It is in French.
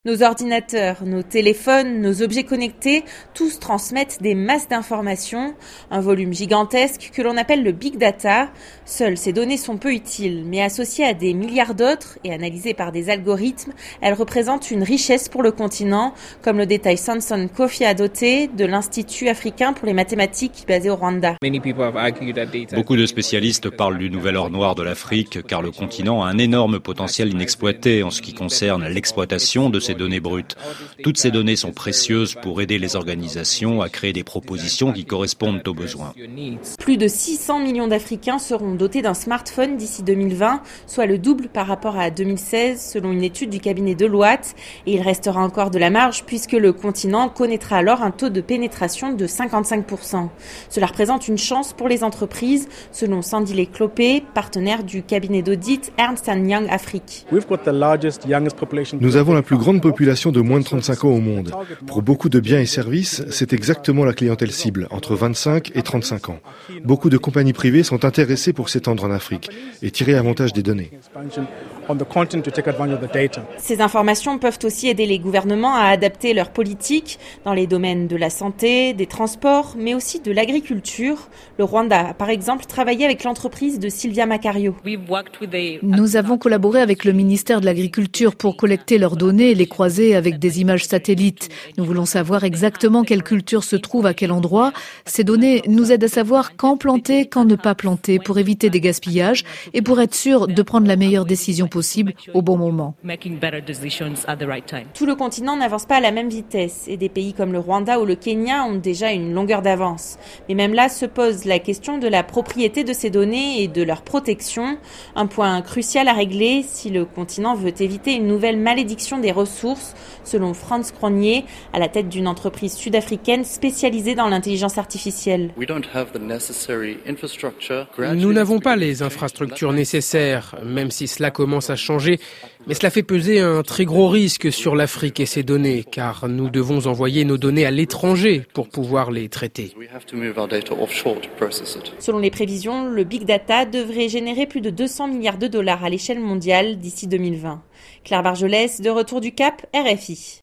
Nos ordinateurs, nos téléphones, nos objets connectés, tous transmettent des masses d'informations, un volume gigantesque que l'on appelle le big data. Seules ces données sont peu utiles, mais associées à des milliards d'autres et analysées par des algorithmes, elles représentent une richesse pour le continent, comme le détaille Samson Kofi Adote de l'Institut africain pour les mathématiques basé au Rwanda. Beaucoup de spécialistes parlent du nouvel or noir de l'Afrique, car le continent a un énorme potentiel inexploité en ce qui concerne l'exploitation de ces données brutes. Toutes ces données sont précieuses pour aider les organisations à créer des propositions qui correspondent aux besoins. Plus de 600 millions d'Africains seront dotés d'un smartphone d'ici 2020, soit le double par rapport à 2016, selon une étude du cabinet Deloitte. Et il restera encore de la marge puisque le continent connaîtra alors un taux de pénétration de 55%. Cela représente une chance pour les entreprises, selon Sandile Clopé, partenaire du cabinet d'audit Ernst & Young Afrique. Nous avons la plus grande population de moins de 35 ans au monde. Pour beaucoup de biens et services, c'est exactement la clientèle cible, entre 25 et 35 ans. Beaucoup de compagnies privées sont intéressées pour s'étendre en Afrique et tirer avantage des données. Ces informations peuvent aussi aider les gouvernements à adapter leurs politiques dans les domaines de la santé, des transports, mais aussi de l'agriculture. Le Rwanda a par exemple travaillé avec l'entreprise de Sylvia Macario. Nous avons collaboré avec le ministère de l'Agriculture pour collecter leurs données et les croiser avec des images satellites. Nous voulons savoir exactement quelle culture se trouve à quel endroit. Ces données nous aident à savoir quand planter, quand ne pas planter, pour éviter des gaspillages et pour être sûr de prendre la meilleure décision possible au bon moment. Tout le continent n'avance pas à la même vitesse et des pays comme le Rwanda ou le Kenya ont déjà une longueur d'avance. Mais même là se pose la question de la propriété de ces données et de leur protection, un point crucial à régler si le continent veut éviter une nouvelle malédiction des ressources, selon Franz Cronje, à la tête d'une entreprise sud-africaine spécialisée dans l'intelligence artificielle. Nous n'avons pas les infrastructures nécessaires, même si cela commence à changer, mais cela fait peser un très gros risque sur l'Afrique et ses données, car nous devons envoyer nos données à l'étranger pour pouvoir les traiter. Selon les prévisions, le big data devrait générer plus de 200 milliards de dollars à l'échelle mondiale d'ici 2020. Claire Bargelès, de retour du Cap, RFI.